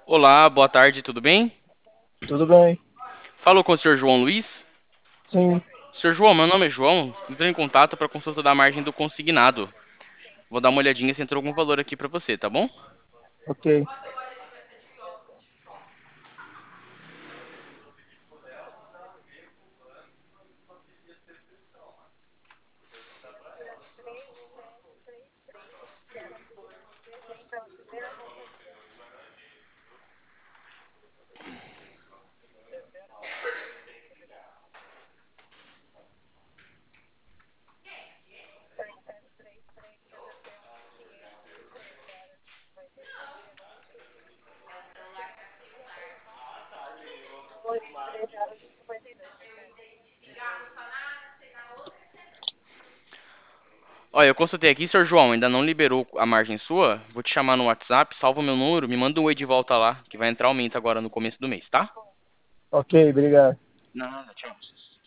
Olá, boa tarde, tudo bem? Tudo bem? Falou com o senhor João Luiz. Sim, Senhor João, meu nome é João. Entrei em contato para consulta da margem do consignado. Vou dar uma olhadinha se entrou algum valor aqui para você, tá bom? ok. Olha, eu consultei aqui, senhor João, ainda não liberou a margem sua. Vou te chamar no WhatsApp, salva o meu número, me manda um oi de volta lá, que vai entrar aumento agora no começo do mês, tá? Ok, obrigado. Nada, tchau.